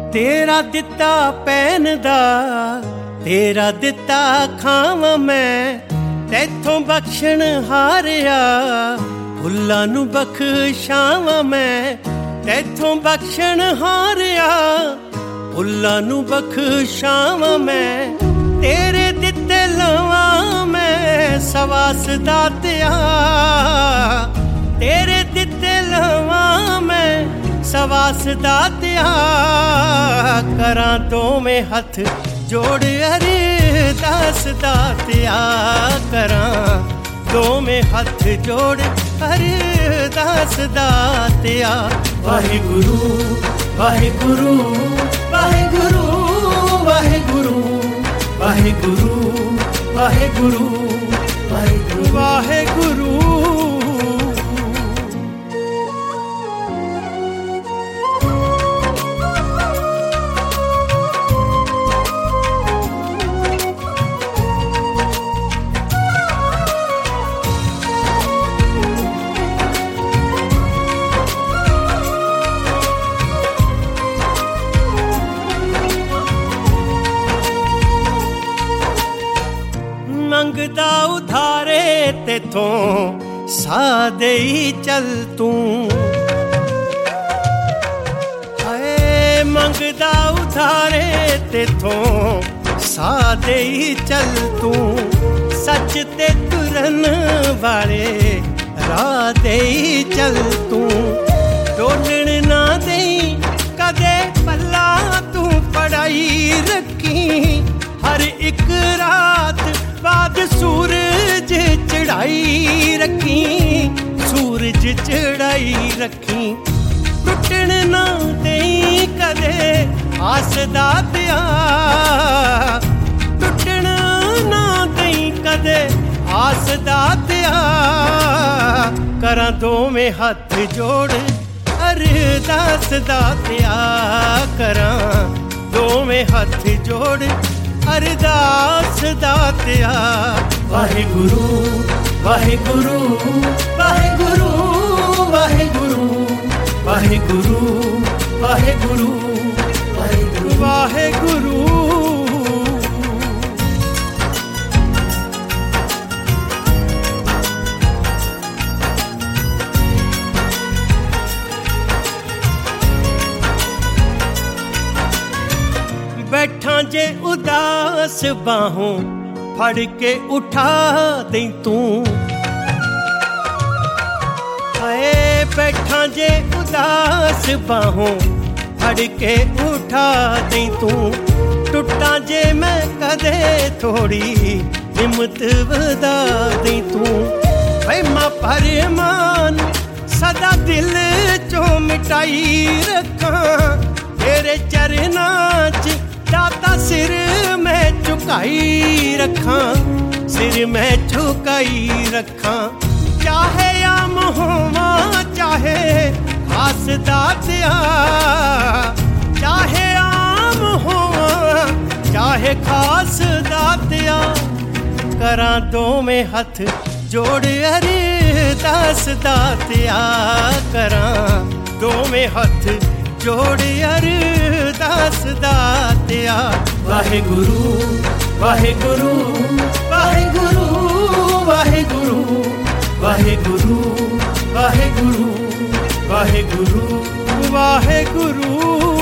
तेरा दिता पहनदा तेरा दिता खावां मैं तैथों बख्शण हारिया फुल्लां नूं बख्शावां मैं तैथों बख्शण हारिया फुल्लां नूं बख्शावां मैं तेरे दिते लवां मैं सवास दातिया तेरे दिते लवां मैं सवास दातिया करां दोवें हथ जोड़ अरदास दातिया करां दोवें हथ जोड़ अरदास दातिया वाहिगुरु वाहिगुरु वाहिगुरु वाहिगुरु वाहिगुरु वाहिगुरु वाहिगुरु वाहिगुरु मंगदा उधारे तेथों सा देई चल तू हाय मंगदा उधारे तेथों सा देई चल तू सच ते तुरन वाले राह देई चल तू डोलण ना देई कदे पल्ला तू पढ़ाई रखी हर एक रात बाद सूरज चढ़ाई रखी सूरज चढ़ाई रखी टुटण ना देई कदे आस दातिया टुटण ना देई कदे आस दातिया करां दोवें हथ जोड़ अरदास दातिया करां दोवें हथ जोड़ अरदास दातिया वाहिगुरु वाहिगुरु वाहिगुरु वाहिगुरु वाहिगुरु वाहिगुरु वाहिगुरु वाहिगुरु बैठा जे उदास बाहों फड़ के उठा दे तू हाय बैठा जे उदास बाहों फड़ के उठा दे तू टुटा जे मैं कदे थोड़ी हिम्मत वधा दे तू वहमा फरमान सदा दिल चों मिटाई रखा तेरे चरनां च दाता सिर मैं झुकाई रखा सिर मैं झुकाई रखा चाहे आम होवा चाहे खास दातिया चाहे आम होवा चाहे खास दातिया करां दोवें हथ जोड़ अरदास दातिया करां दोवें हथ जोड़ अरदास दातिया वाहिगुरु वाहिगुरु वाहिगुरु वाहिगुरु वाहिगुरु वाहिगुरु वाहिगुरु वाहिगुरु